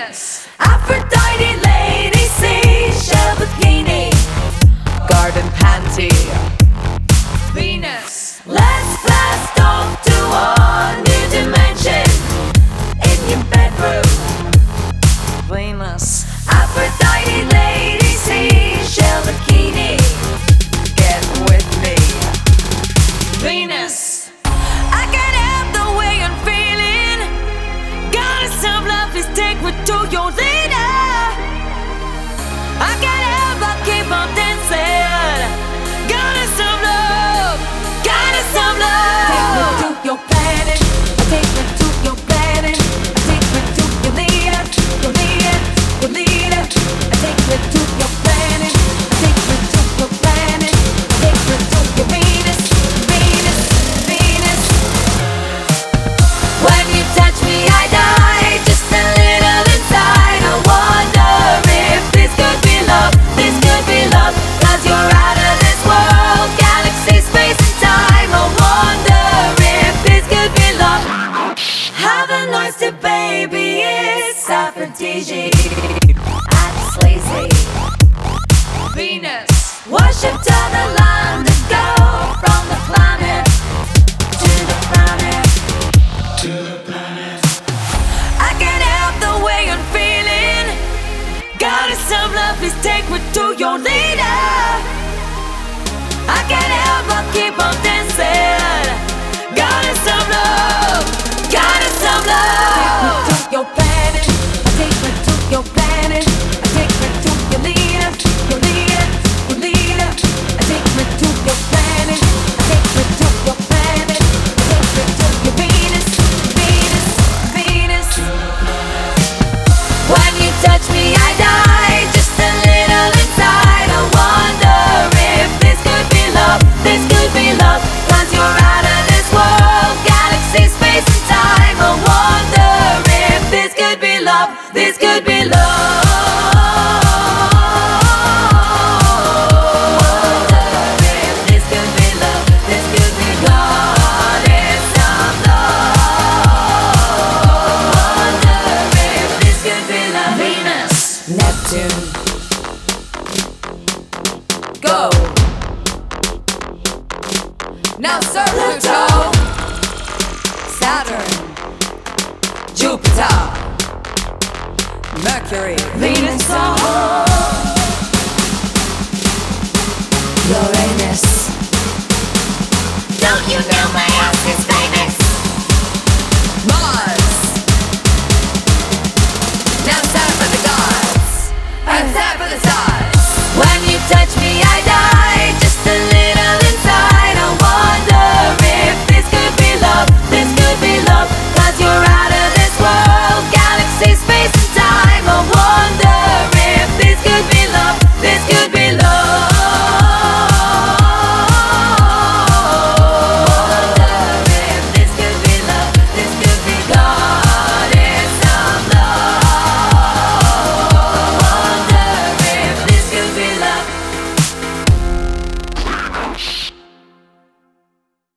Venus, Aphrodite, Lady Seashell Bikini, Garden Panty, Venus. Let's blast off to a new dimension in your bedroom. Venus, Aphrodite, Lady Seashell Bikini, get with me. Venus, I can't help the way I'm feeling. Goddess of love, please take me to your leader. I can't help but keep on dancing. Goddess of love, goddess of love. Take me to your planet, take me to your planet, take me to your leader, your leader, your leader. Take me to your planet, take me to your planet, take me to your Venus, Venus, Venus. When you touch me, I die just a little inside. I wonder if this could be love, this could be love. 'Cause you're out of this world, galaxy, space and time. I wonder if this could be love. Have a nice day, baby, it's Aphrodite. I'm sleazy. Venus, worship to the land that go from the planet to the planet. I can't help the way I'm feeling. Goddess of love, please take me to your leader. I can't help but keep on dancing. Goddess of love, goddess of love. Take me to your planet, take me to your planet, take me to your leader, your leader, your leader. Take me to your planet, take me to your planet, take me to your Venus, Venus, Venus. When you touch me, I die just a little inside. I wonder if this could be love, this could be love. 'Cause you're out of this world, galaxy, space and time. I wonder if this could be love, this could be love. Wonder if this could be love, this could be goddess of love. Wonder if this could be love. Venus, Neptune, go. Now Sir Pluto, Saturn, Jupiter, Mercury, Venus, Uranus. Don't you know my